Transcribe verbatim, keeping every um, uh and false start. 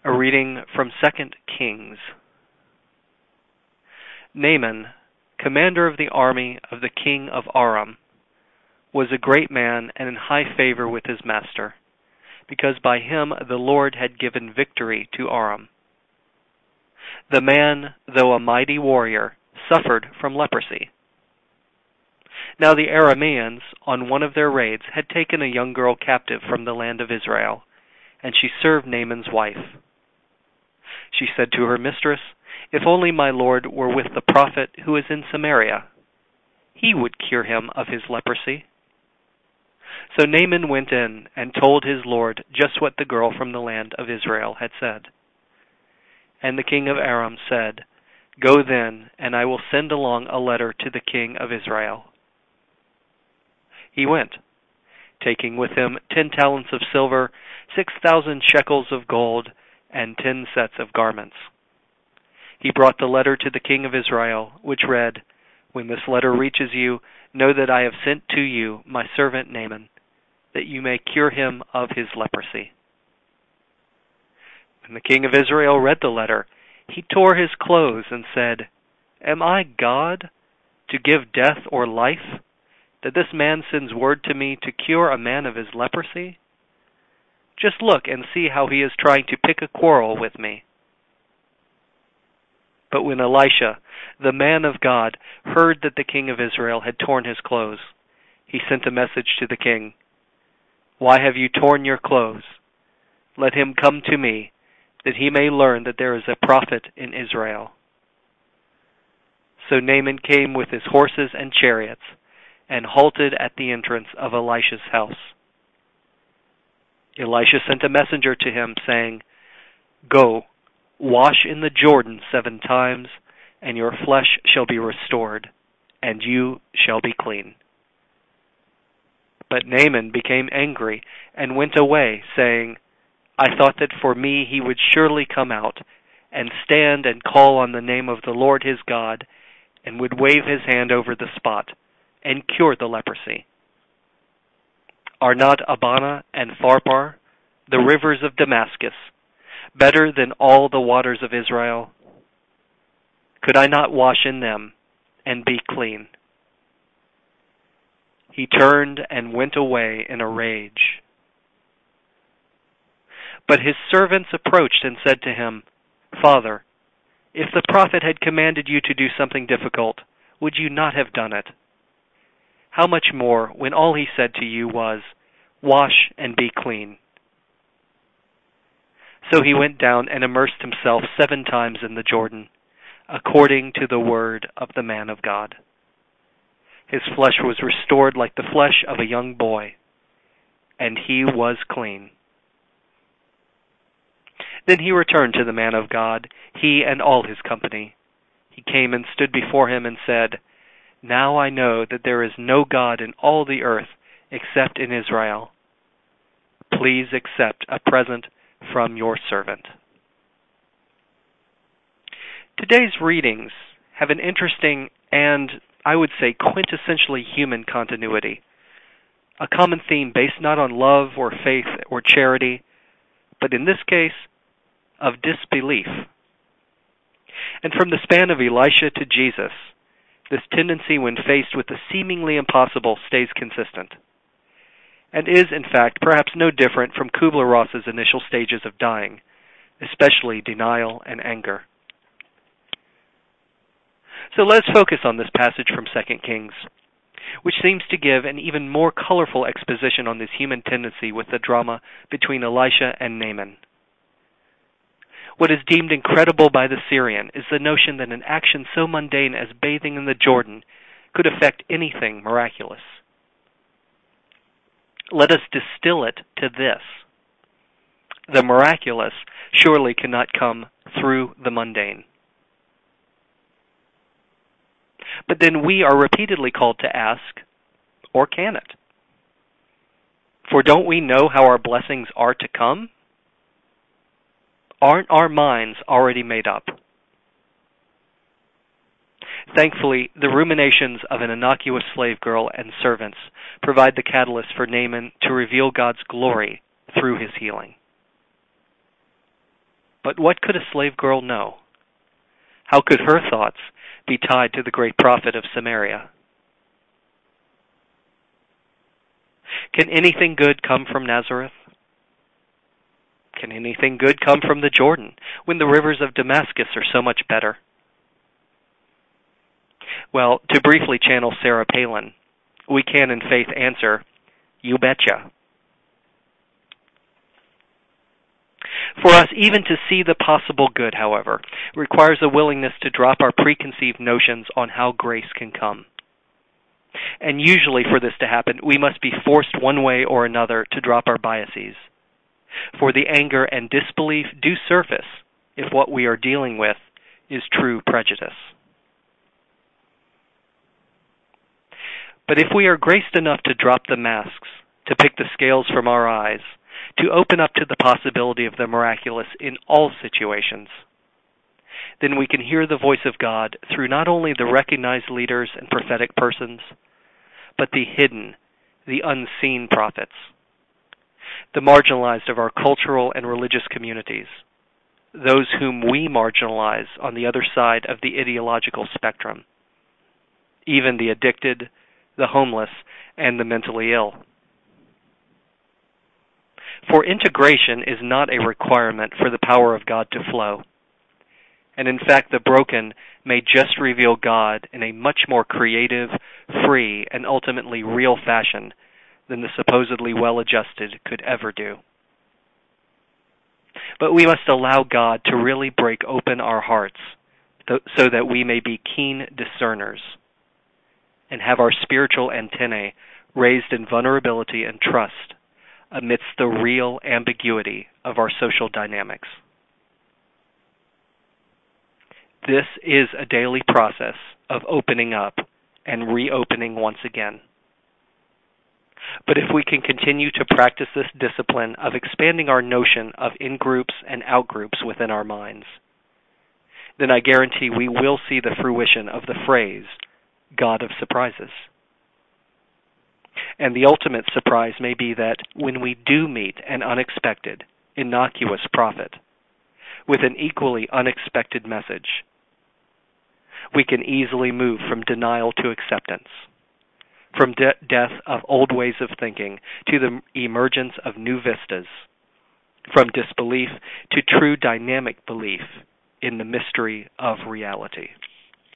A reading from Second Kings. Naaman, commander of the army of the king of Aram, was a great man and in high favor with his master, because by him the Lord had given victory to Aram. The man, though a mighty warrior, suffered from leprosy. Now the Arameans, on one of their raids, had taken a young girl captive from the land of Israel, and she served Naaman's wife. She said to her mistress, "If only my lord were with the prophet who is in Samaria, he would cure him of his leprosy." So Naaman went in and told his lord just what the girl from the land of Israel had said. And the king of Aram said, "Go then, and I will send along a letter to the king of Israel." He went, taking with him ten talents of silver, six thousand shekels of gold, and ten sets of garments. He brought the letter to the king of Israel, which read, "When this letter reaches you, know that I have sent to you my servant Naaman, that you may cure him of his leprosy." When the king of Israel read the letter, he tore his clothes and said, "Am I God, to give death or life, that this man sends word to me to cure a man of his leprosy? Just look and see how he is trying to pick a quarrel with me." But when Elisha, the man of God, heard that the king of Israel had torn his clothes, he sent a message to the king, "Why have you torn your clothes? Let him come to me, that he may learn that there is a prophet in Israel." So Naaman came with his horses and chariots, and halted at the entrance of Elisha's house. Elisha sent a messenger to him, saying, "Go, wash in the Jordan seven times, and your flesh shall be restored, and you shall be clean." But Naaman became angry and went away, saying, "I thought that for me he would surely come out, and stand and call on the name of the Lord his God, and would wave his hand over the spot, and cure the leprosy. Are not Abana and Pharpar, the rivers of Damascus, better than all the waters of Israel? Could I not wash in them and be clean?" He turned and went away in a rage. But his servants approached and said to him, "Father, if the prophet had commanded you to do something difficult, would you not have done it? How much more when all he said to you was, 'Wash and be clean'?" So he went down and immersed himself seven times in the Jordan, according to the word of the man of God. His flesh was restored like the flesh of a young boy, and he was clean. Then he returned to the man of God, he and all his company. He came and stood before him and said, "Now I know that there is no God in all the earth except in Israel. Please accept a present from your servant." Today's readings have an interesting and, I would say, quintessentially human continuity. A common theme based not on love or faith or charity, but in this case, of disbelief. And from the span of Elisha to Jesus, this tendency when faced with the seemingly impossible stays consistent, and is, in fact, perhaps no different from Kubler-Ross's initial stages of dying, especially denial and anger. So let's focus on this passage from Second Kings, which seems to give an even more colorful exposition on this human tendency with the drama between Elisha and Naaman. What is deemed incredible by the Syrian is the notion that an action so mundane as bathing in the Jordan could affect anything miraculous. Let us distill it to this: the miraculous surely cannot come through the mundane. But then we are repeatedly called to ask, or can it? For don't we know how our blessings are to come? Aren't our minds already made up? Thankfully, the ruminations of an innocuous slave girl and servants provide the catalyst for Naaman to reveal God's glory through his healing. But what could a slave girl know? How could her thoughts be tied to the great prophet of Samaria? Can anything good come from Nazareth? Can anything good come from the Jordan, when the rivers of Damascus are so much better? Well, to briefly channel Sarah Palin, we can in faith answer, you betcha. For us, even to see the possible good, however, requires a willingness to drop our preconceived notions on how grace can come. And usually for this to happen, we must be forced one way or another to drop our biases. For the anger and disbelief do surface if what we are dealing with is true prejudice. But if we are graced enough to drop the masks, to pick the scales from our eyes, to open up to the possibility of the miraculous in all situations, then we can hear the voice of God through not only the recognized leaders and prophetic persons, but the hidden, the unseen prophets, the marginalized of our cultural and religious communities, those whom we marginalize on the other side of the ideological spectrum, even the addicted, the homeless, and the mentally ill. For integration is not a requirement for the power of God to flow. And in fact, the broken may just reveal God in a much more creative, free, and ultimately real fashion than the supposedly well-adjusted could ever do. But we must allow God to really break open our hearts so that we may be keen discerners and have our spiritual antennae raised in vulnerability and trust amidst the real ambiguity of our social dynamics. This is a daily process of opening up and reopening once again. But if we can continue to practice this discipline of expanding our notion of in-groups and out-groups within our minds, then I guarantee we will see the fruition of the phrase, God of surprises. And the ultimate surprise may be that when we do meet an unexpected, innocuous prophet with an equally unexpected message, we can easily move from denial to acceptance, from de- death of old ways of thinking to the emergence of new vistas, from disbelief to true dynamic belief in the mystery of reality.